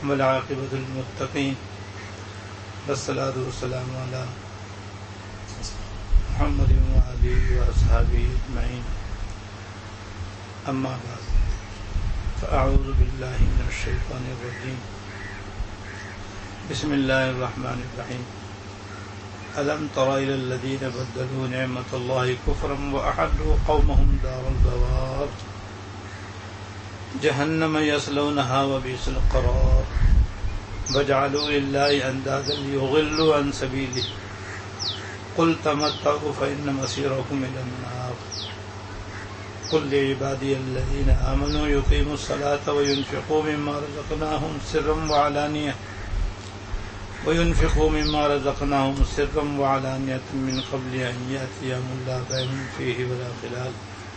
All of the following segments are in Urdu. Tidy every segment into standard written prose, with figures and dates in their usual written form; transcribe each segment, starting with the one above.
والعاقبة للمتقين والصلاة والسلام على محمد وآله وأصحابه أجمعين أما بعد فأعوذ بالله من الشيطان الرجيم بسم الله الرحمن الرحيم ألم تر إلى الذين بدلوا نعمة الله كفرا وأحلوا قومهم دار البوار جهنم يصلونها وبئس القرار وجعلوا لله أندادا ليضلوا عن سبيله قل تمتعوا فإن مصيركم إلى النار قل لعبادي الذين آمنوا يقيموا الصلاة وينفقوا مما رزقناهم سرا وعلانية من قبل أن يأتي يوم لا بيع فيه ولا خلال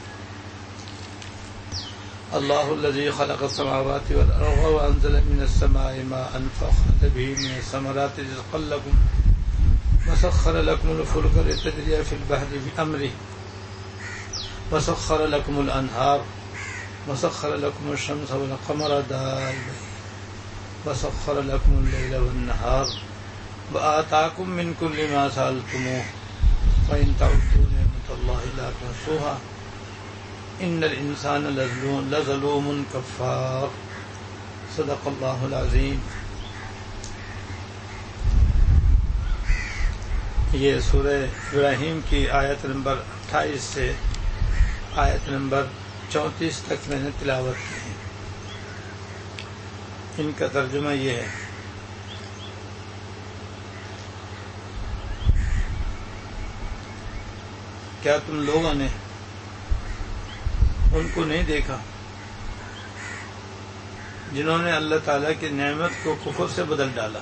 الله الذي خلق السماوات والأرض وأنزل من السماء ماء فأخرج به من الثمرات رزقا لكم وسخر لكم الفلك لتجري في البحر بأمره وسخر لكم الأنهار وسخر لكم الشمس والقمر دائبين وسخر لكم الليل والنهار وآتاكم من كل ما سألتموه وإن تعدوا نعمة الله لا تحصوها إن الإنسان لظلوم كفار صدق الله العظيم. یہ سورہ ابراہیم کی آیت نمبر 28 سے آیت نمبر 34 تک میں نے تلاوت کی ہے. ان کا ترجمہ یہ ہے: کیا تم لوگوں نے ان کو نہیں دیکھا جنہوں نے اللہ تعالیٰ کی نعمت کو کفر سے بدل ڈالا؟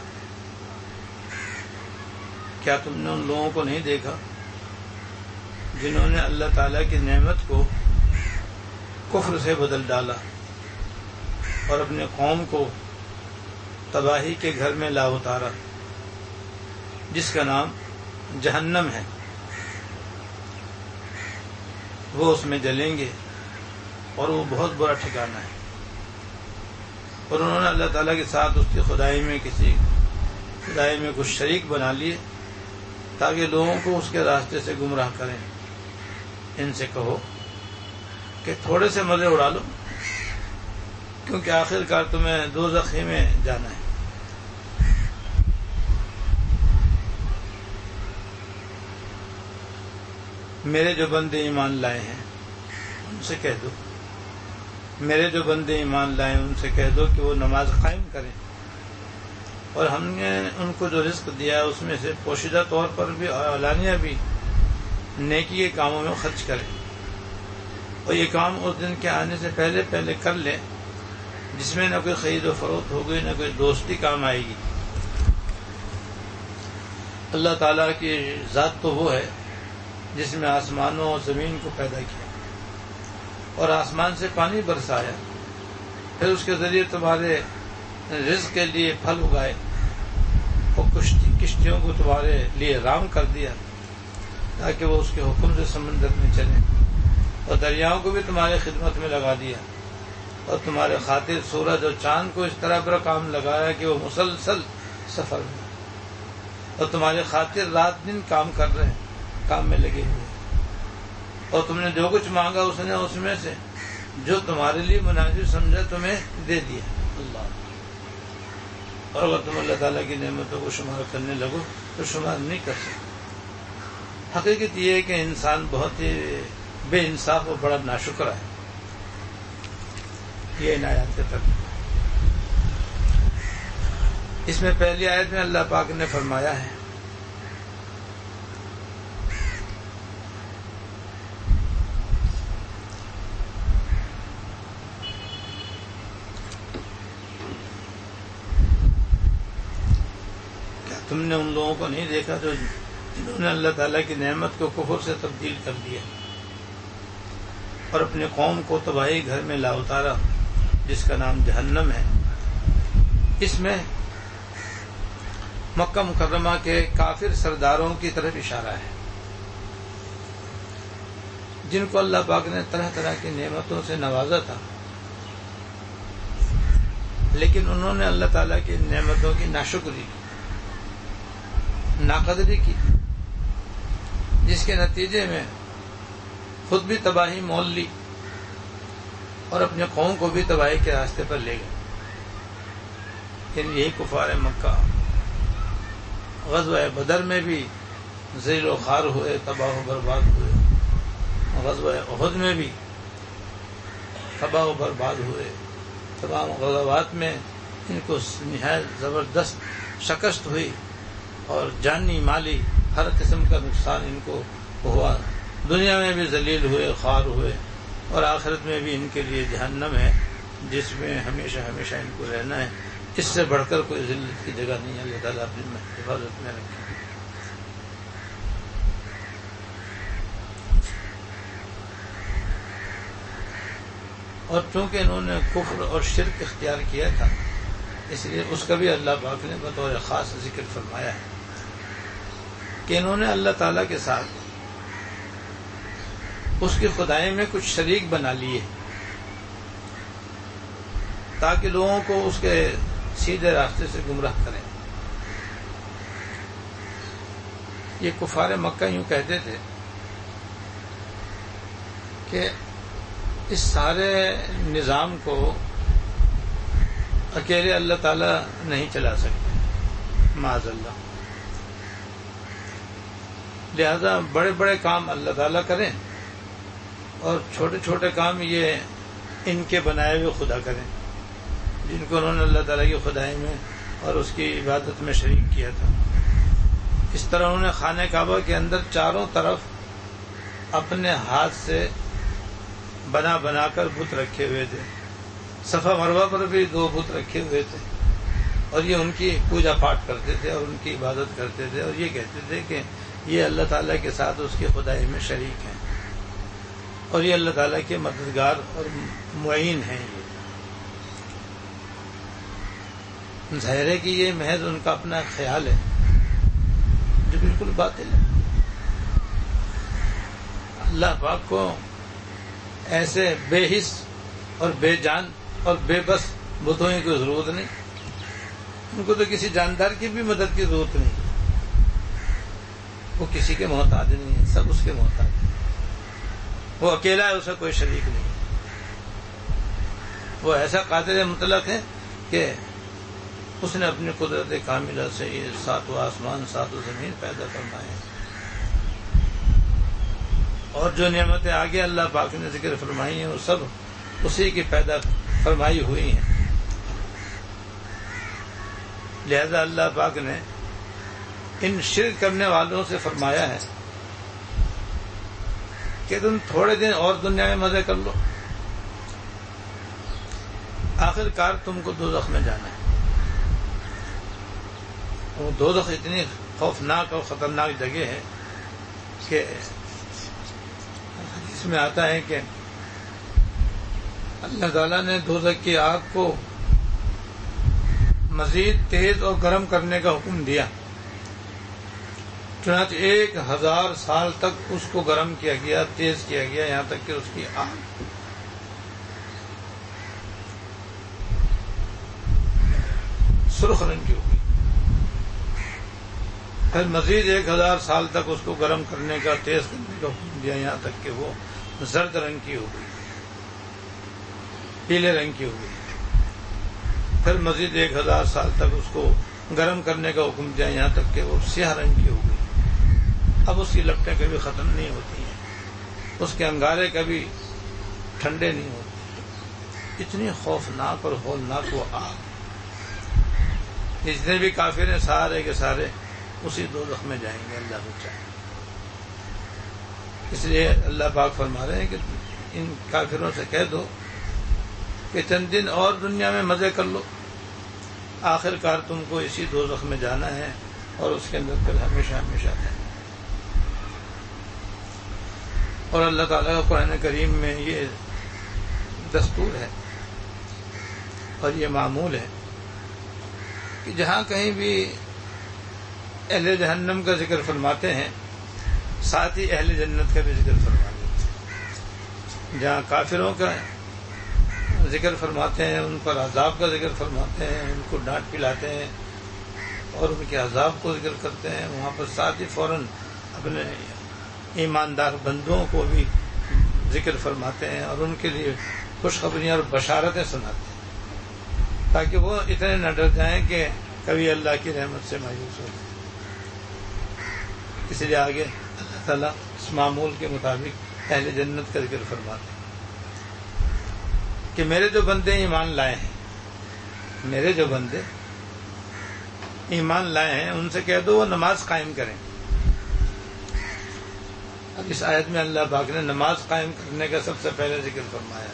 کیا تم نے ان لوگوں کو نہیں دیکھا جنہوں نے اللہ تعالیٰ کی نعمت کو کفر سے بدل ڈالا اور اپنے قوم کو تباہی کے گھر میں لا اتارا جس کا نام جہنم ہے؟ وہ اس میں جلیں گے اور وہ بہت برا ٹھکانہ ہے. اور انہوں نے اللہ تعالیٰ کے ساتھ اس کی خدائی میں کچھ شریک بنا لیے تاکہ لوگوں کو اس کے راستے سے گمراہ کریں. ان سے کہو کہ تھوڑے سے مزے اڑا لو کیونکہ آخر کار تمہیں دوزخ میں جانا ہے. میرے جو بندے ایمان لائے ہیں ان سے کہہ دو ان سے کہہ دو کہ وہ نماز قائم کریں اور ہم نے ان کو جو رزق دیا ہے اس میں سے پوشیدہ طور پر بھی اور علانیہ بھی نیکی کے کاموں میں خرچ کریں. اور یہ کام اس دن کے آنے سے پہلے کر لیں جس میں نہ کوئی خرید و فروخت ہوگی نہ کوئی دوستی کام آئے گی. اللہ تعالیٰ کی ذات تو وہ ہے جس میں آسمانوں اور زمین کو پیدا کیا اور آسمان سے پانی برسایا، پھر اس کے ذریعے تمہارے رزق کے لیے پھل اگائے اور کشتیوں کو تمہارے لیے رام کر دیا تاکہ وہ اس کے حکم سے سمندر میں چلیں، اور دریاؤں کو بھی تمہاری خدمت میں لگا دیا اور تمہارے خاطر سورج اور چاند کو اس طرح پر کام لگایا کہ وہ مسلسل سفر میں، اور تمہارے خاطر رات دن کام کر رہے ہیں، کام میں لگے ہوئے، اور تم نے جو کچھ مانگا اس نے اس میں سے جو تمہارے لیے مناسب سمجھا تمہیں دے دیا. اللہ. اور اگر تم اللہ تعالیٰ کی نعمتوں کو شمار کرنے لگو تو شمار نہیں کر سکتے. حقیقت یہ ہے کہ انسان بہت ہی بے انصاف اور بڑا ناشکرا ہے. یہ عنایات کے تک اس میں پہلی آیت میں اللہ پاک نے فرمایا ہے تم نے ان لوگوں کو نہیں دیکھا جنہوں نے اللہ تعالیٰ کی نعمت کو کفر سے تبدیل کر دیا اور اپنے قوم کو تباہی گھر میں لا اتارا جس کا نام جہنم ہے. اس میں مکہ مکرمہ کے کافر سرداروں کی طرف اشارہ ہے جن کو اللہ پاک نے طرح طرح کی نعمتوں سے نوازا تھا، لیکن انہوں نے اللہ تعالیٰ کی نعمتوں کی ناشکری کی، ناقدری کی، جس کے نتیجے میں خود بھی تباہی مول لی اور اپنے قوم کو بھی تباہی کے راستے پر لے گئے۔ یہی کفار مکہ غزوہ بدر میں بھی ذلیل و خوار ہوئے، تباہ و برباد ہوئے، غزوہ احد میں بھی تباہ و برباد ہوئے، تمام غزوات میں ان کو نہایت زبردست شکست ہوئی اور جانی مالی ہر قسم کا نقصان ان کو ہوا، دنیا میں بھی ذلیل ہوئے، خوار ہوئے، اور آخرت میں بھی ان کے لیے جہنم ہے جس میں ہمیشہ ہمیشہ ان کو رہنا ہے۔ اس سے بڑھ کر کوئی ذلت کی جگہ نہیں ہے، اللہ تعالیٰ اپنی حفاظت میں رکھے۔ اور چونکہ انہوں نے کفر اور شرک اختیار کیا تھا، اس لیے اس کا بھی اللہ پاک نے بطور خاص ذکر فرمایا ہے کہ انہوں نے اللہ تعالیٰ کے ساتھ اس کی خدائی میں کچھ شریک بنا لیے تاکہ لوگوں کو اس کے سیدھے راستے سے گمراہ کریں۔ یہ کفار مکہ یوں کہتے تھے کہ اس سارے نظام کو اکیلے اللہ تعالیٰ نہیں چلا سکتے، معاذ اللہ، لہذا بڑے بڑے کام اللہ تعالیٰ کریں اور چھوٹے چھوٹے کام یہ ان کے بنائے ہوئے خدا کریں جن کو انہوں نے اللہ تعالیٰ کی خدائی میں اور اس کی عبادت میں شریک کیا تھا۔ اس طرح انہوں نے خانہ کعبہ کے اندر چاروں طرف اپنے ہاتھ سے بنا بنا کر بت رکھے ہوئے تھے، صفا مروہ پر بھی 2 بت رکھے ہوئے تھے، اور یہ ان کی پوجا پاٹ کرتے تھے اور ان کی عبادت کرتے تھے، اور یہ کہتے تھے کہ یہ اللہ تعالیٰ کے ساتھ اس کی خدائی میں شریک ہیں اور یہ اللہ تعالیٰ کے مددگار اور معین ہیں۔ یہ ظاہر ہے کہ یہ محض ان کا اپنا خیال ہے جو بالکل باطل ہے۔ اللہ پاک کو ایسے بے حس اور بے جان اور بے بس بتوں کی کوئی ضرورت نہیں، ان کو تو کسی جاندار کی بھی مدد کی ضرورت نہیں، وہ کسی کے محتاج نہیں ہے، سب اس کے محتاج ہیں، وہ اکیلا ہے، اسے کوئی شریک نہیں، وہ ایسا قادر مطلق ہے کہ اس نے اپنی قدرت کاملہ سے یہ 7 آسمان 7 زمین پیدا فرمائے، اور جو نعمتیں آگے اللہ پاک نے ذکر فرمائی ہیں وہ سب اسی کی پیدا فرمائی ہوئی ہیں۔ لہذا اللہ پاک نے ان شرک کرنے والوں سے فرمایا ہے کہ تم تھوڑے دن اور دنیا میں مزے کر لو، آخر کار تم کو دوزخ میں جانا ہے۔ وہ دوزخ اتنی خوفناک اور خطرناک جگہ ہے کہ اس میں آتا ہے کہ اللہ تعالیٰ نے دوزخ کی آگ کو مزید تیز اور گرم کرنے کا حکم دیا، چنانچہ 1000 سال تک اس کو گرم کیا گیا، تیز کیا گیا، یہاں تک کہ اس کی آگ سرخ رنگ کی ہو گئی۔ پھر مزید 1000 سال تک اس کو گرم کرنے کا، تیز کرنے کا حکم دیا، یہاں تک کہ وہ زرد رنگ کی ہو گئی، پیلے رنگ کی ہو گئی۔ پھر مزید 1000 سال تک اس کو گرم کرنے کا حکم دیا، یہاں تک کہ وہ سیاہ رنگ کی ہو گئی۔ اب اس کی لپٹیں کبھی ختم نہیں ہوتی ہیں، اس کے انگارے کبھی ٹھنڈے نہیں ہوتے، اتنی خوفناک اور ہولناک وہ آگ۔ جتنے بھی کافر ہیں سارے کے سارے اسی دوزخ میں جائیں گے، اللہ بچائے۔ اس لیے اللہ پاک فرما رہے ہیں کہ ان کافروں سے کہہ دو کہ چند دن اور دنیا میں مزے کر لو، آخر کار تم کو اسی دوزخ میں جانا ہے اور اس کے اندر پھر ہمیشہ ہمیشہ ہے۔ اور اللہ تعالیٰ کا قرآن کریم میں یہ دستور ہے اور یہ معمول ہے کہ جہاں کہیں بھی اہل جہنم کا ذکر فرماتے ہیں ساتھ ہی اہل جنت کا بھی ذکر فرماتے ہیں۔ جہاں کافروں کا ذکر فرماتے ہیں، ان پر عذاب کا ذکر فرماتے ہیں، ان کو ڈانٹ پلاتے ہیں اور ان کے عذاب کو ذکر کرتے ہیں، وہاں پر ساتھ ہی فوراً اپنے ایماندار بندوں کو بھی ذکر فرماتے ہیں اور ان کے لیے خوشخبریاں اور بشارتیں سناتے ہیں تاکہ وہ اتنے نہ ڈر جائیں کہ کبھی اللہ کی رحمت سے مایوس ہو جائیں۔ اس لیے آگے اللہ تعالیٰ اس معمول کے مطابق اہل جنت کا ذکر فرماتے ہیں کہ میرے جو بندے ایمان لائے ہیں، میرے جو بندے ایمان لائے ہیں ان سے کہہ دو وہ نماز قائم کریں۔ اب اس آیت میں اللہ پاک نے نماز قائم کرنے کا سب سے پہلے ذکر فرمایا۔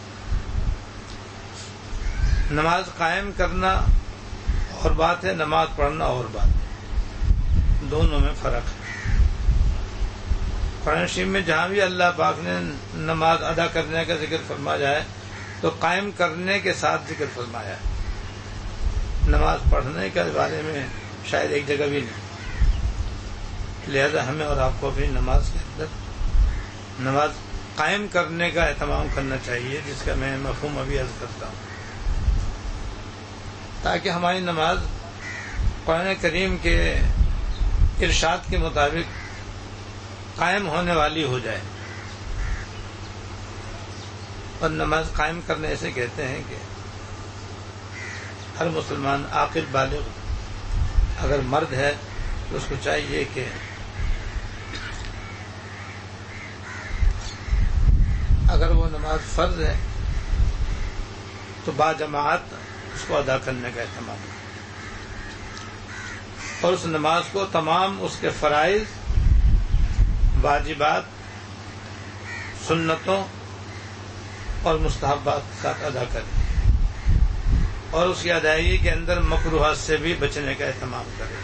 نماز قائم کرنا اور بات ہے، نماز پڑھنا اور بات ہے، دونوں میں فرق ہے۔ قرآن شریف میں جہاں بھی اللہ پاک نے نماز ادا کرنے کا ذکر فرمایا ہے تو قائم کرنے کے ساتھ ذکر فرمایا ہے، نماز پڑھنے کے بارے میں شاید ایک جگہ بھی نہیں۔ لہذا ہمیں اور آپ کو اپنی نماز کے اندر نماز قائم کرنے کا اہتمام کرنا چاہیے، جس کا میں مفہوم ابھی عرض کرتا ہوں، تاکہ ہماری نماز قرآن کریم کے ارشاد کے مطابق قائم ہونے والی ہو جائے۔ اور نماز قائم کرنے ایسے کہتے ہیں کہ ہر مسلمان عاقل بالغ اگر مرد ہے تو اس کو چاہیے کہ اگر وہ نماز فرض ہے تو باجماعت اس کو ادا کرنے کا اہتمام کرے اور اس نماز کو تمام اس کے فرائض، واجبات، سنتوں اور مستحبات کے ساتھ ادا کرے اور اس کی ادائیگی کے اندر مکروہات سے بھی بچنے کا اہتمام کرے۔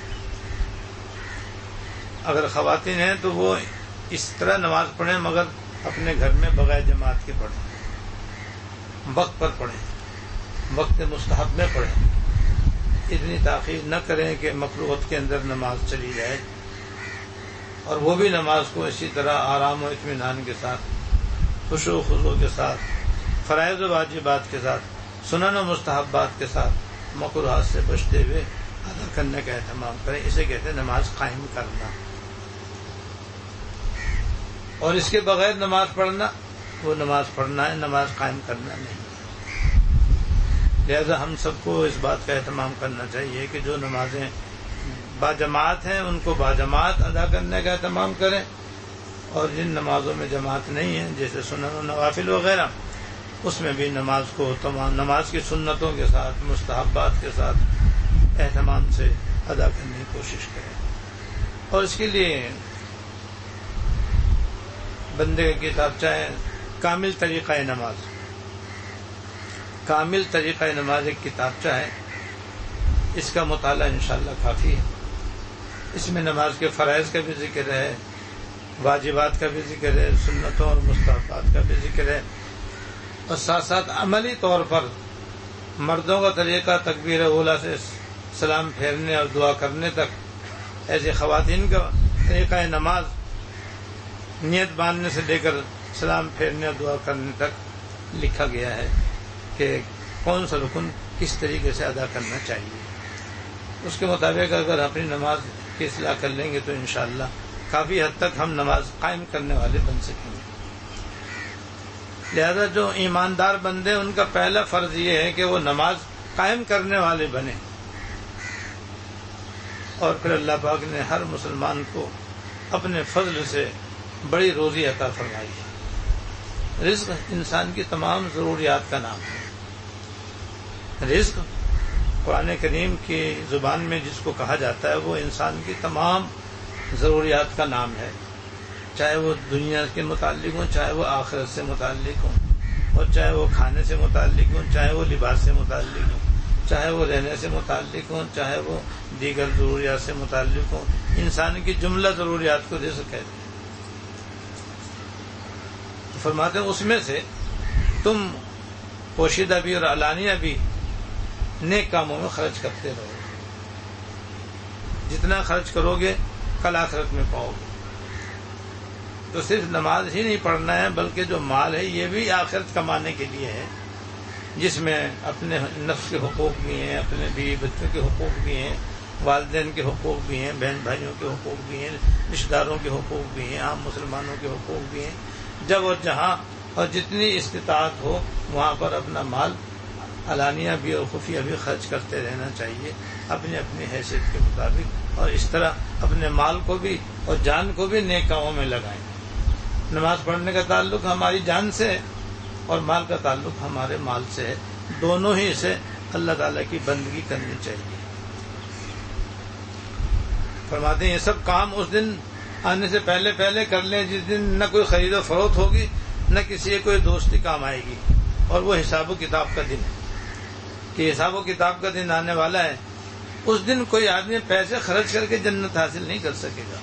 اگر خواتین ہیں تو وہ اس طرح نماز پڑھیں مگر اپنے گھر میں بغیر جماعت کے پڑھیں، وقت پر پڑھیں، وقت مستحب میں پڑھیں، اتنی تاخیر نہ کریں کہ مکروہات کے اندر نماز چلی جائے، اور وہ بھی نماز کو اسی طرح آرام و اطمینان کے ساتھ، خشوع و خضوع کے ساتھ، فرائض و واجبات کے ساتھ، سنن و مستحبات کے ساتھ، مکروہات سے بچتے ہوئے ادا کرنے کا اہتمام کریں۔ اسے کہتے ہیں نماز قائم کرنا۔ اور اس کے بغیر نماز پڑھنا، وہ نماز پڑھنا ہے، نماز قائم کرنا نہیں۔ لہذا ہم سب کو اس بات کا اہتمام کرنا چاہیے کہ جو نمازیں باجماعت ہیں ان کو باجماعت ادا کرنے کا اہتمام کریں، اور جن نمازوں میں جماعت نہیں ہے جیسے سنن و نوافل وغیرہ، اس میں بھی نماز کو تمام نماز کی سنتوں کے ساتھ، مستحبات کے ساتھ اہتمام سے ادا کرنے کی کوشش کریں۔ اور اس کے لیے بندے کا کتابچہ ہے کامل طریقہ نماز۔ کامل طریقہ نماز ایک کتابچہ ہے، اس کا مطالعہ انشاءاللہ کافی ہے۔ اس میں نماز کے فرائض کا بھی ذکر ہے، واجبات کا بھی ذکر ہے، سنتوں اور مستحبات کا بھی ذکر ہے، اور ساتھ ساتھ عملی طور پر مردوں کا طریقہ تکبیر اولیٰ سے سلام پھیرنے اور دعا کرنے تک، ایسے خواتین کا طریقہ نماز نیت باندھنے سے لے کر سلام پھیرنے اور دعا کرنے تک لکھا گیا ہے کہ کون سا رکن کس طریقے سے ادا کرنا چاہیے۔ اس کے مطابق اگر اپنی نماز کی اصلاح کر لیں گے تو انشاءاللہ کافی حد تک ہم نماز قائم کرنے والے بن سکیں گے۔ لہذا جو ایماندار بندے ان کا پہلا فرض یہ ہے کہ وہ نماز قائم کرنے والے بنے، اور پھر اللہ پاک نے ہر مسلمان کو اپنے فضل سے بڑی روزی عطا فرمائی ہے۔ رزق انسان کی تمام ضروریات کا نام ہے۔ رزق قرآن کریم کی زبان میں جس کو کہا جاتا ہے وہ انسان کی تمام ضروریات کا نام ہے، چاہے وہ دنیا کے متعلق ہوں، چاہے وہ آخرت سے متعلق ہوں، اور چاہے وہ کھانے سے متعلق ہوں، چاہے وہ لباس سے متعلق ہوں، چاہے وہ رہنے سے متعلق ہوں، چاہے وہ دیگر ضروریات سے متعلق ہوں۔ انسان کی جملہ ضروریات کو رزق کہتے ہیں۔ فرماتے ہیں اس میں سے تم پوشیدہ بھی اور علانیہ بھی نیک کاموں میں خرچ کرتے رہو، جتنا خرچ کرو گے کل آخرت میں پاؤ گے۔ تو صرف نماز ہی نہیں پڑھنا ہے بلکہ جو مال ہے یہ بھی آخرت کمانے کے لیے ہے، جس میں اپنے نفس کے حقوق بھی ہیں، اپنے بیوی بچوں کے حقوق بھی ہیں، والدین کے حقوق بھی ہیں، بہن بھائیوں کے حقوق بھی ہیں، رشتہ داروں کے حقوق بھی ہیں، عام مسلمانوں کے حقوق بھی ہیں. جب اور جہاں اور جتنی استطاعت ہو وہاں پر اپنا مال علانیہ بھی اور خفیہ بھی خرچ کرتے رہنا چاہیے اپنی اپنی حیثیت کے مطابق، اور اس طرح اپنے مال کو بھی اور جان کو بھی نیک کاموں میں لگائیں. نماز پڑھنے کا تعلق ہماری جان سے ہے اور مال کا تعلق ہمارے مال سے ہے، دونوں ہی سے اللہ تعالیٰ کی بندگی کرنی چاہیے. فرماتے ہیں یہ سب کام اس دن آنے سے پہلے پہلے کر لیں جس دن نہ کوئی خرید و فروخت ہوگی، نہ کسی کوئی دوستی کام آئے گی، اور وہ حساب و کتاب کا دن ہے کہ حساب و کتاب کا دن آنے والا ہے. اس دن کوئی آدمی پیسے خرچ کر کے جنت حاصل نہیں کر سکے گا،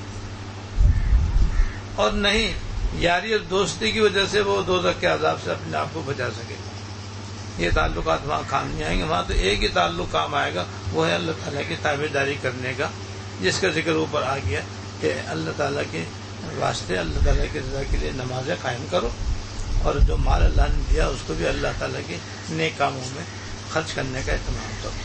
اور نہیں یاری اور دوستی کی وجہ سے وہ دوزخ کے عذاب سے اپنے آپ کو بچا سکے گا. یہ تعلقات وہاں کام نہیں آئیں گے. وہاں تو ایک ہی تعلق کام آئے گا، وہ ہے اللہ تعالیٰ کی تابعداری کرنے کا، جس کا ذکر اوپر آ گیا کہ اللہ تعالیٰ کے واسطے، اللہ تعالیٰ کی رضا کے لیے نمازیں قائم کرو، اور جو مال اللہ نے دیا اس کو بھی اللہ تعالیٰ کے نیک کاموں میں خرچ کرنے کا اہتمام کرو.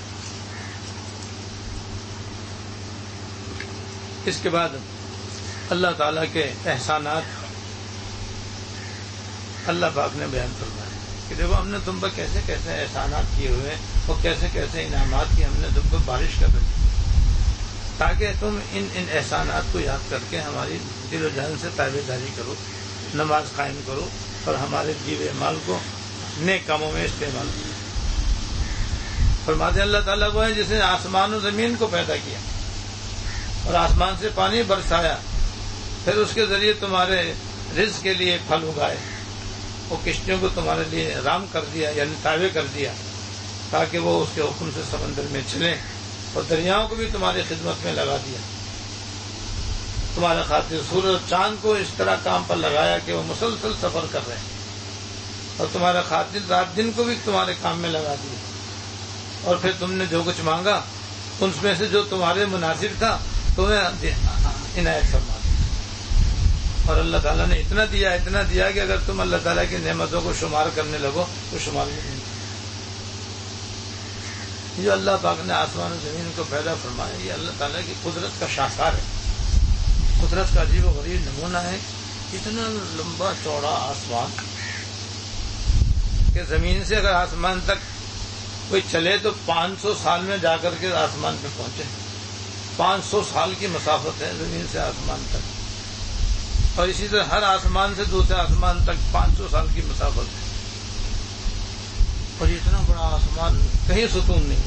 اس کے بعد اللہ تعالیٰ کے احسانات اللہ پاک نے بیان فرمایا کہ دیکھو ہم نے تم پر کیسے کیسے احسانات کیے ہوئے ہیں اور کیسے کیسے انعامات کی ہم نے تم پر بارش کر رکھی، تاکہ تم ان احسانات کو یاد کر کے ہماری دل و جان سے تابعداری کرو، نماز قائم کرو، اور ہمارے دیے مال کو نیک کاموں میں استعمال کرو. فرماتے ہیں اللہ تعالیٰ وہ ہے جس نے آسمان و زمین کو پیدا کیا اور آسمان سے پانی برسایا، پھر اس کے ذریعے تمہارے رزق کے لیے پھل اگائے، اور کشتیوں کو تمہارے لیے رام کر دیا یعنی تابع کر دیا تاکہ وہ اس کے حکم سے سمندر میں چلیں، اور دریاؤں کو بھی تمہاری خدمت میں لگا دیا. تمہارے خاطر سورج اور چاند کو اس طرح کام پر لگایا کہ وہ مسلسل سفر کر رہے ہیں، اور تمہارے خاطر رات دن کو بھی تمہارے کام میں لگا دیا، اور پھر تم نے جو کچھ مانگا ان میں سے جو تمہارے مناسب تھا تمہیں عنایت فرما دی. اور اللہ تعالیٰ نے اتنا دیا کہ اگر تم اللہ تعالیٰ کی نعمتوں کو شمار کرنے لگو تو شمار بھی نہیں. جو اللہ پاک نے آسمان و زمین کو پیدا فرمایا یہ اللہ تعالیٰ کی قدرت کا شاہکار ہے، قدرت کا عجیب و غریب نمونہ ہے. اتنا لمبا چوڑا آسمان کہ زمین سے اگر آسمان تک کوئی چلے تو 500 سال میں جا کر کے آسمان پہ پہنچے. 500 سال کی مسافت ہے زمین سے آسمان تک، اور اسی طرح ہر آسمان سے دوسرے آسمان تک 500 سال کی مسافت ہے. اور اتنا بڑا آسمان کہیں ستون نہیں،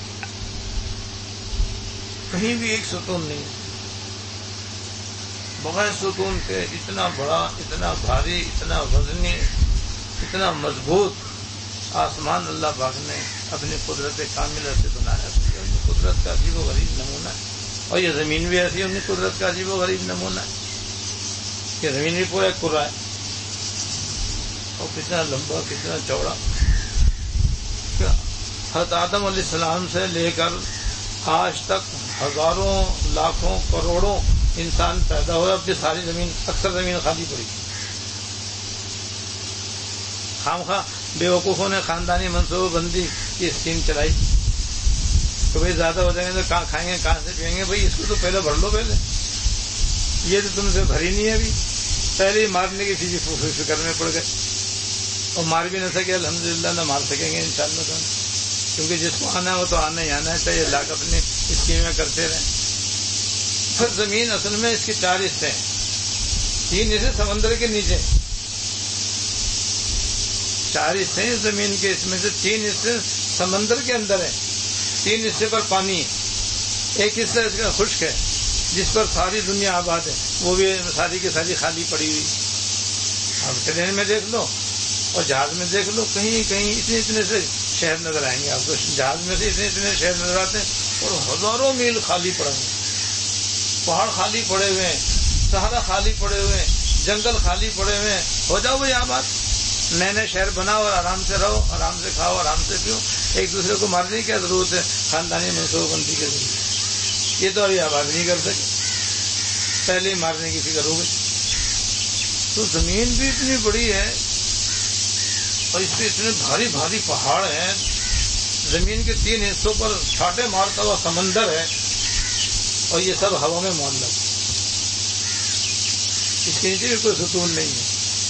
کہیں بھی ایک ستون نہیں، بغیر ستون کے اتنا بڑا، اتنا بھاری، اتنا وزنی، اتنا مضبوط آسمان اللہ پاک نے اپنی قدرت کاملہ سے بنایا. قدرت کا عجیب و غریب نمونہ ہے. اور یہ زمین بھی ایسی ان کی قدرت کا عجیب و غریب نمونہ ہے کہ زمین بھی پورا کرا ہے، اور کتنا لمبا کتنا چوڑا. حضرت آدم علیہ السلام سے لے کر آج تک ہزاروں لاکھوں کروڑوں انسان پیدا ہوئے، اب بھی ساری زمین، اکثر زمین خالی پڑی. خامخواہ بے وقوفوں نے خاندانی منصوبہ بندی کی اسکیم چلائی کہ بھائی زیادہ ہو جائیں گے تو کہاں کھائیں گے، کہاں سے پئیں گے. بھائی اس کو تو پہلے بھر لو، پہلے یہ تو تم سے بھری نہیں ہے، ابھی پہلے ہی مارنے کی فکر میں پڑ گئے، اور مار بھی نہ سکے. الحمدللہ نہ مار سکیں گے انشاءاللہ، کیونکہ جس کو آنا ہے وہ تو آنا ہی آنا ہے، چاہیے لاکھ اپنی اسکیمیں کرتے رہیں. پھر زمین اصل میں اس کے 4 حصے ہیں، 3 حصے سمندر کے نیچے، 4 حصے ہیں زمین کے، اس میں سے 3 حصے سمندر کے اندر ہیں، 3 حصے پر پانی ہے، 1 حصہ اس کا خشک ہے جس پر ساری دنیا آباد ہے، وہ بھی ساری کی ساری خالی پڑی ہوئی. آپ ٹرین میں دیکھ لو اور جہاز میں دیکھ لو، کہیں کہیں اتنے سے شہر نظر آئیں گے آپ کو، جہاز میں سے اتنے شہر نظر آتے ہیں، اور ہزاروں میل خالی پڑے ہیں، پہاڑ خالی پڑے ہوئے ہیں، صحرا خالی پڑے ہوئے ہیں، جنگل خالی پڑے ہوئے ہیں. ہو جاؤ بھائی آباد، نئے نئے شہر بناؤ اور آرام سے رہو، آرام سے کھاؤ، آرام سے پیو. ایک دوسرے کو مارنے کی کیا ضرورت ہے خاندانی منصوبہ بندی کے ذریعے؟ یہ تو ابھی آباد نہیں کر سکے، پہلے ہی مارنے کی فکر ہو گئی. تو زمین بھی اتنی بڑی ہے اور اس پہ اتنے بھاری بھاری پہاڑ ہیں، زمین کے 3 حصوں پر چھاٹے مارتا ہوا سمندر ہے، اور یہ سب ہوا میں معلق، اس کے نیچے بھی کوئی ستون نہیں ہے.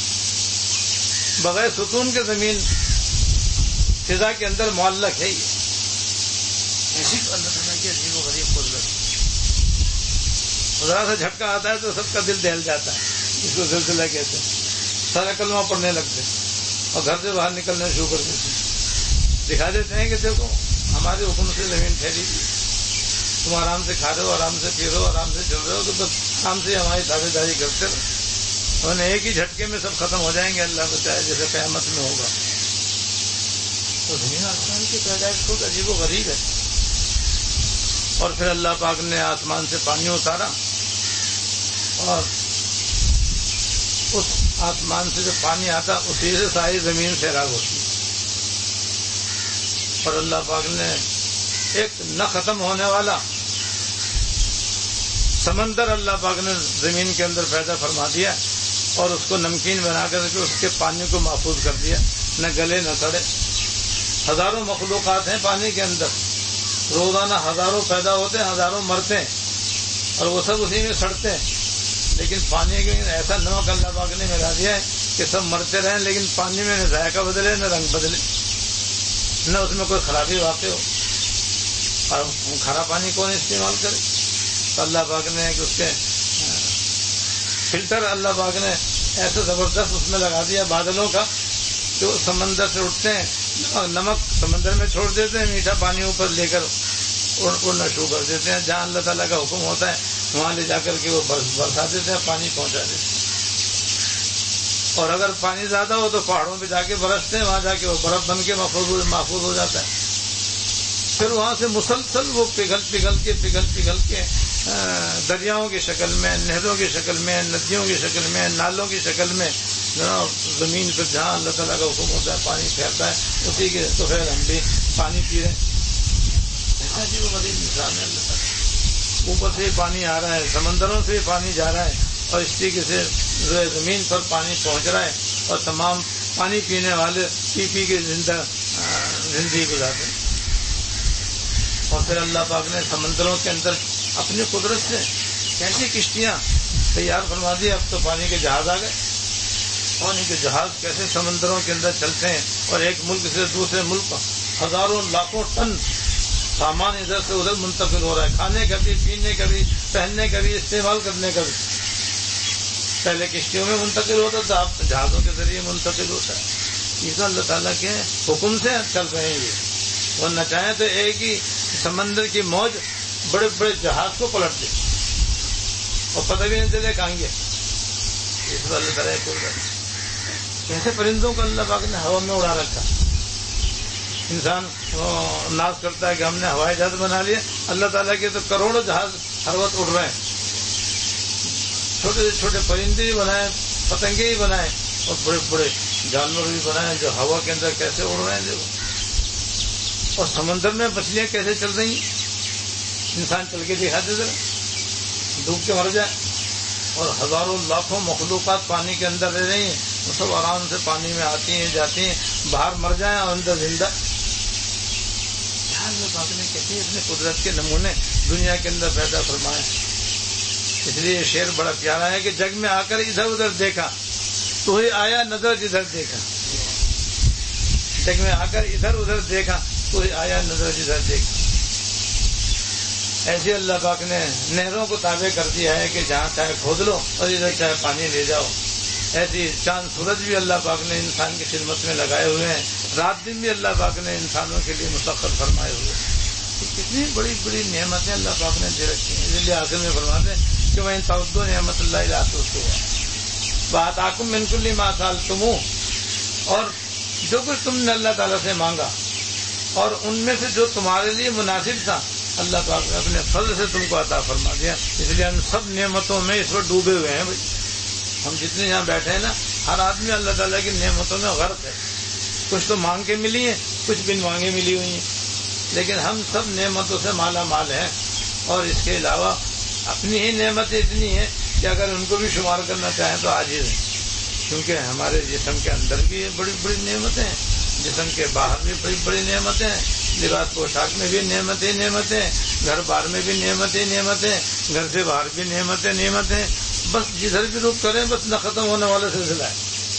بغیر ستون کے زمین فضا کے اندر معلق ہے. یہ ایسی اللہ تعالیٰ کی عجیب و غریب قدرت. ذرا سا جھٹکا آتا ہے تو سب کا دل دہل جاتا ہے، اس کو زلزلہ کہتے ہیں. سارا کلمہ پڑھنے لگتے ہیں اور گھر سے باہر نکلنا شروع کر دیتے ہیں. دکھا دیتے ہیں کہ دیکھو ہمارے حکم سے زمین پھیلی، تم آرام سے کھا رہے ہو، آرام سے پی رہے ہو، آرام سے چل رہے ہو، تو بس آرام سے ہماری تابع داری کرتے رہو. اور ایک ہی جھٹکے میں سب ختم ہو جائیں گے، اللہ بچائے، جیسے قیامت میں ہوگا. تو زمین آسمان کی پیدائش خود عجیب و غریب ہے. اور پھر اللہ پاک نے آسمان سے پانی اتارا، اور اس آسمان سے جو پانی آتا اسی سے ساری زمین سیراب ہوتی. اور اللہ پاک نے ایک نہ ختم ہونے والا سمندر اللہ پاک نے زمین کے اندر پیدا فرما دیا، اور اس کو نمکین بنا کر کے اس کے پانی کو محفوظ کر دیا، نہ گلے نہ سڑے. ہزاروں مخلوقات ہیں پانی کے اندر، روزانہ ہزاروں پیدا ہوتے ہیں، ہزاروں مرتے ہیں، اور وہ سب اسی میں سڑتے ہیں. لیکن پانی کے ایسا نمک اللہ پاک نے ملا دیا ہے کہ سب مرتے رہیں، لیکن پانی میں نہ ذائقہ بدلے نہ رنگ بدلے، نہ اس میں کوئی خرابی واقع ہو. اور کھارا پانی کون استعمال کرے؟ تو اللہ پاک نے کہ اس کے فلٹر اللہ پاک نے ایسا زبردست اس میں لگا دیا بادلوں کا، جو سمندر سے اٹھتے ہیں، نمک سمندر میں چھوڑ دیتے ہیں، میٹھا پانی اوپر لے کر اڑنا شروع کر دیتے ہیں. جہاں اللہ تعالیٰ کا حکم ہوتا ہے وہاں لے جا کر کے وہ برسا دیتے ہیں، پانی پہنچا دیتے ہیں. اور اگر پانی زیادہ ہو تو پہاڑوں پہ جا کے برستے ہیں، وہاں جا کے وہ برف بن کے محفوظ ہو جاتا ہے. پھر وہاں سے مسلسل وہ پگھل کے دریاؤں کی شکل میں، نہروں کی شکل میں، ندیوں کی شکل میں، نالوں کی شکل میں زمین پہ جہاں اللہ تعالیٰ کا حکم ہوتا ہے پانی پھیلتا ہے، اسی کے تو پھر ہم بھی پانی پی رہے ہیں. ایسا جی وہ غریب نظام ہے اللہ تعالیٰ. اوپر سے پانی آ رہا ہے، سمندروں سے پانی جا رہا ہے، اور اس طریقے سے زمین پر پانی پہنچ رہا ہے، اور تمام پانی پینے والے پی کے زندگی گزارتے ہیں. اور پھر اللہ پاک نے سمندروں کے اندر اپنی قدرت سے کیسی کشتیاں تیار فرما دی. اب تو پانی کے جہاز آ گئے. پانی کے جہاز کیسے سمندروں کے اندر چلتے ہیں، اور ایک ملک سے دوسرے ملک ہزاروں لاکھوں ٹن سامان ادھر سے ادھر منتقل ہو رہا ہے، کھانے کا بھی، پینے کا بھی، پہننے کا بھی، استعمال کرنے کا بھی. پہلے کشتیوں میں منتقل ہوتا تھا، اب جہازوں کے ذریعے منتقل ہوتا ہے. یہ تو اللہ تعالیٰ کے حکم سے چل رہے ہیں. یہ وہ نہ چاہیں تو ایک ہی سمندر کی موج بڑے بڑے جہاز کو پلٹ دے اور پتہ بھی نہیں چلے کہاں گے. اس پر اللہ تعالیٰ کو کیسے پرندوں کو اللہ پاک نے ہوا میں اڑا رکھا. انسان ناز کرتا ہے کہ ہم نے ہوائی جہاز بنا لیے، اللہ تعالیٰ کے تو کروڑوں جہاز ہر وقت اڑ رہے ہیں. چھوٹے سے چھوٹے پرندے بھی بنائے، پتنگے بھی بنائے، اور بڑے بڑے جانور بھی بنائے جو ہوا کے اندر کیسے اڑ رہے ہیں. دیکھو، اور سمندر میں مچھلیاں کیسے چل رہی ہیں. انسان چل کے دکھا دے ذرا، ڈوب کے مر جائے. اور ہزاروں لاکھوں مخلوقات پانی کے اندر رہ رہی ہیں، وہ سب آرام سے پانی میں آتی ہیں جاتی ہیں، باہر مر جائیں اور اندر زندہ. اللہ پاک نے کیسے اپنے قدرت کے نمونے دنیا کے اندر پیدا فرمائے. اس لیے یہ شعر بڑا پیارا ہے کہ جگ میں آ کر ادھر ادھر دیکھا تو ہی آیا نظر جدھر دیکھا. جگ میں آ کر ادھر ادھر دیکھا تو ہی آیا نظر جدھر دیکھا. ایسے اللہ پاک نے نہروں کو تابع کر دیا ہے کہ جہاں چاہے کھود لو اور ادھر چاہے پانی لے جاؤ. ایسی چاند سورج بھی اللہ پاک نے انسان کی خدمت میں لگائے ہوئے ہیں. رات دن بھی اللہ پاک نے انسانوں کے لیے مسخر فرمائے ہوئے ہیں. کتنی بڑی بڑی نعمتیں اللہ پاک نے دے رکھی ہیں. اس لیے آخر میں فرماتے ہیں کہ میں ان تعدد نعمت اللہ لا تحصوها وآتاکم من کل ما سألتموہ. اور جو کچھ تم نے اللہ تعالیٰ سے مانگا اور ان میں سے جو تمہارے لیے مناسب تھا اللہ پاک نے اپنے فضل سے تم کو عطا فرما دیا. اس لیے ہم سب نعمتوں میں اس وقت ڈوبے ہوئے ہیں. بھائی ہم جتنے یہاں بیٹھے ہیں نا، ہر آدمی اللہ تعالیٰ کی نعمتوں میں غرق ہے. کچھ تو مانگ کے ملی ہیں، کچھ بن مانگے ملی ہوئی ہیں، لیکن ہم سب نعمتوں سے مالا مال ہیں. اور اس کے علاوہ اپنی ہی نعمتیں اتنی ہیں کہ اگر ان کو بھی شمار کرنا چاہیں تو عاجز ہیں. کیونکہ ہمارے جسم کے اندر بھی بڑی بڑی نعمتیں ہیں، جسم کے باہر بھی بڑی بڑی نعمتیں ہیں، لباس پوشاک میں بھی نعمتیں نعمتیں، گھر بار میں بھی نعمتیں نعمتیں، گھر سے باہر بھی نعمتیں نعمتیں، بس جدھر بھی رخ کریں بس نہ ختم ہونے والا سلسلہ ہے۔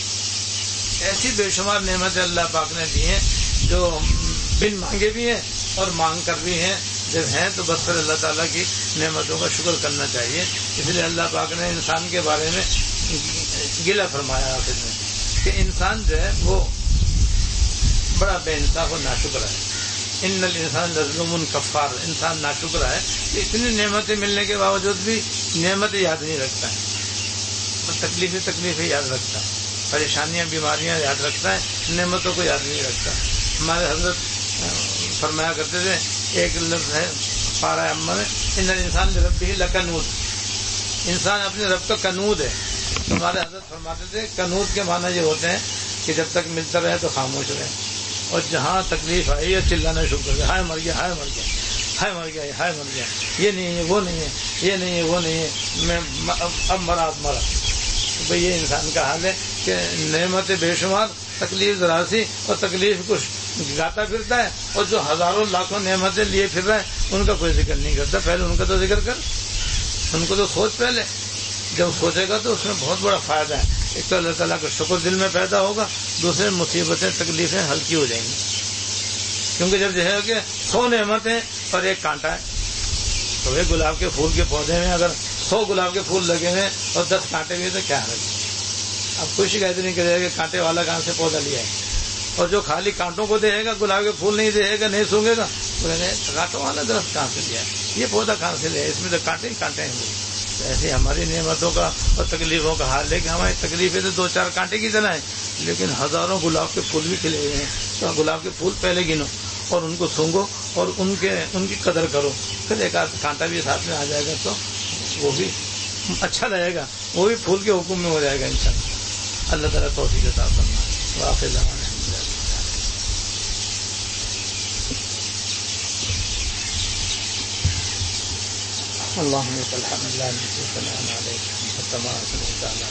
ایسی بے شمار نعمتیں اللہ پاک نے دی ہیں جو بن مانگے بھی ہیں اور مانگ کر بھی ہیں، جب ہیں تو بس پھر اللہ تعالیٰ کی نعمتوں کا شکر کرنا چاہیے۔ اس لیے اللہ پاک نے انسان کے بارے میں گلہ فرمایا آخر میں کہ انسان جو ہے وہ بڑا بے انصاف اور ناشکر ہے۔ ان الانسان لظلوم کفار، انسان ناشکر ہے کہ اتنی نعمتیں ملنے کے باوجود بھی نعمتیں یاد نہیں رکھتا ہے، تکلیفیں یاد رکھتا ہے، پریشانیاں بیماریاں یاد رکھتا ہے، نعمتوں کو یاد نہیں رکھتا۔ ہمارے حضرت فرمایا کرتے تھے، ایک لفظ ہے پارہ اما میں، ان الانسان لربہ لکنود، انسان اپنے رب کا کنود ہے۔ ہمارے حضرت فرماتے تھے کنود کے معنی یہ ہوتے ہیں کہ جب تک ملتا رہے تو خاموش رہے، اور جہاں تکلیف آئی ہے چلانا شروع کر دیا، ہائے مر گیا، ہائے مر گیا، ہائے مر گیا، ہائے مر گیا، یہ نہیں ہے، وہ نہیں ہے، یہ نہیں ہے، وہ نہیں ہے، میں اب مرا اب مرا۔ بھئی یہ انسان کا حال ہے کہ نعمت بے شمار، تکلیف ذرا سی، اور تکلیف کچھ گاتا پھرتا ہے، اور جو ہزاروں لاکھوں نعمتیں لیے پھر رہا ہے ان کا کوئی ذکر نہیں کرتا۔ پہلے ان کا تو ذکر کر، ان کو تو سوچ، پہلے جب سوچے گا تو اس میں بہت بڑا فائدہ ہے۔ ایک تو اللہ تعالیٰ کا شکر دل میں پیدا ہوگا، دوسرے مصیبتیں تکلیفیں ہلکی ہو جائیں گی، کیونکہ جب جو ہے کہ 100 نعمتیں اور ایک کانٹا ہے، تو ایک گلاب کے پھول کے پودے میں اگر 100 گلاب کے پھول لگے ہوئے اور 10 کانٹے بھی تو کیا ہے؟ اب کوئی شکایت نہیں کرے گا کہ کانٹے والا کہاں سے پودا لیا ہے، اور جو خالی کانٹوں کو دے گا، گلاب کے پھول نہیں دے گا، نہیں سونگے گا، کانٹوں والا درخت کہاں سے لیا ہے، یہ پودا کہاں سے لیا ہے، اس میں تو کانٹے ہی کانٹے ہیں۔ ایسے ہماری نعمتوں کا اور تکلیفوں کا حال ہے کہ ہماری تکلیفیں تو 2-4 کانٹے کی طرح ہیں، لیکن ہزاروں گلاب کے پھول بھی کھلے ہوئے ہیں۔ تو گلاب کے پھول پہلے گنو اور ان کو سونگو اور ان کی قدر کرو، پھر ایک آدھ کانٹا بھی ساتھ میں آ جائے گا تو وہ بھی اچھا رہے گا، وہ بھی پھول کے حکم میں ہو جائے گا انشاءاللہ۔ اللہ تعالیٰ توفیق عطا فرمائے۔ وآخر دعوانا اللهم لك الحمد لا نحصي ثناء عليك أنت كما أثنيت على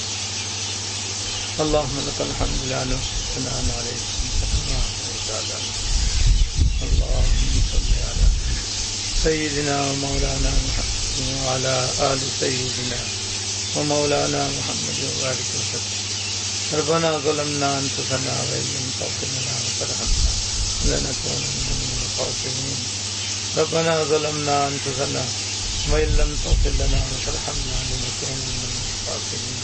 نفسك، اللهم لك الحمد لا نحصي ثناء عليك أنت كما أثنيت على نفسك، اللهم صل على سيدنا ومولانا محمد وعلى آل سيدنا ومولانا محمد وبارك وسلم۔ ربنا ظلمنا أنفسنا وإن لم تغفر لنا وترحمنا لنكونن من الخاسرين، ربنا ظلمنا أنفسنا وإن لم تغفر لنا وترحمنا لنكونن من الخاسرين،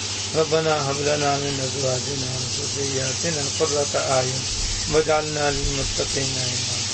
ربنا هب لنا من أزواجنا وذرياتنا قرة أعين واجعلنا للمتقين إماما،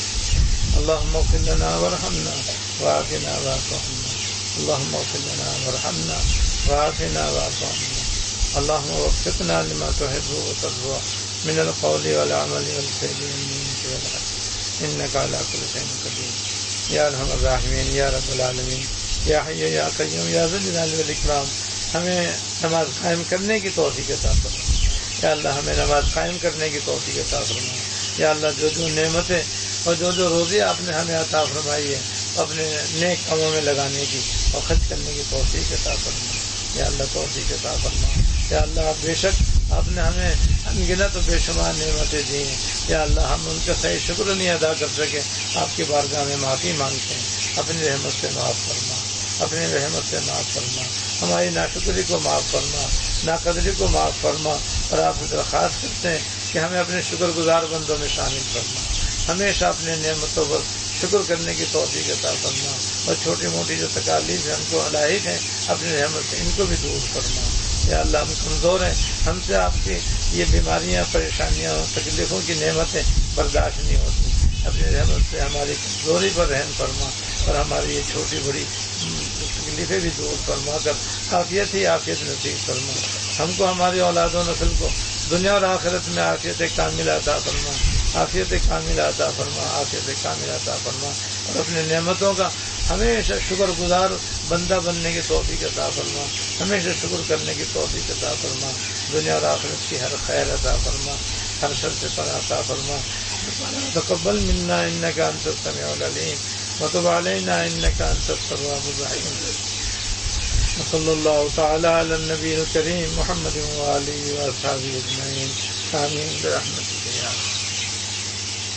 اللهم اغفر لنا وارحمنا وعافنا واعف عنا، اللهم اغفر لنا وارحمنا وعافنا واعف عنا، اللهم وفقنا لما تحب وترضى من القول والعمل والفعل والنية والعمل، إنك على كل شيء قدير، یا ارحم الراحمین، یا رب العالمین، یا حی یا قیوم یا ذو الجلال والاکرام، ہمیں نماز قائم کرنے کی توفیق عطا فرما، یا اللہ ہمیں نماز قائم کرنے کی توفیق عطا فرما، یا اللہ جو نعمتیں اور جو روزی آپ نے ہمیں عطا فرمائی ہے اپنے نیک کاموں میں لگانے کی اور خرچ کرنے کی توفیق عطا فرما، یا اللہ توفیق عطا فرما، یا اللہ بے شک آپ نے ہمیں انگنت و بے شمار نعمتیں دی ہیں، یا اللہ ہم ان کا صحیح شکر نہیں ادا کر سکے، آپ کی بارگاہ میں معافی مانگتے ہیں، اپنی رحمت سے معاف فرما، اپنی رحمت سے معاف فرما، ہماری ناشکری کو معاف فرما، ناقدری کو معاف فرما، اور آپ سے درخواست کرتے ہیں کہ ہمیں اپنے شکر گزار بندوں میں شامل فرما، ہمیشہ اپنے نعمتوں پر شکر کرنے کی توفیق عطا فرما، اور چھوٹی موٹی جو تکالیف ہیں ہم کو لاحق ہیں اپنی رحمت سے ان کو بھی دور فرما، یا اللہ ہم کمزور ہیں، ہم سے آپ کی یہ بیماریاں، پریشانیاں اور تکلیفوں کی نعمتیں برداشت نہیں ہوتی، اپنی رحمت سے ہماری کمزوری پر رحم فرما، اور ہماری یہ چھوٹی بڑی تکلیفیں بھی دور فرما کر عافیت ہی عافیت نصیب فرما، ہم کو ہماری اولاد و نسل کو دنیا اور آخرت میں عافیت کاملہ عطا فرما، عافیت کاملہ عطا فرما، عافیت کاملہ عطا فرما، اور اپنے نعمتوں کا ہمیشہ شکر گزار بندہ بننے کی توفیق عطا فرما، ہمیشہ شکر کرنے کی توفیق عطا فرما، دنیا اور آخرت کی ہر خیر عطا فرما، ہر شر سے پناہ عطا فرما، تقبل منا انک انت السمیع العلیم وتب علینا انک انت التواب الرحیم، صلی اللہ تعالی علی النبی الکریم محمد وآلہ وصحبہ اجمعین آمین برحمتک یا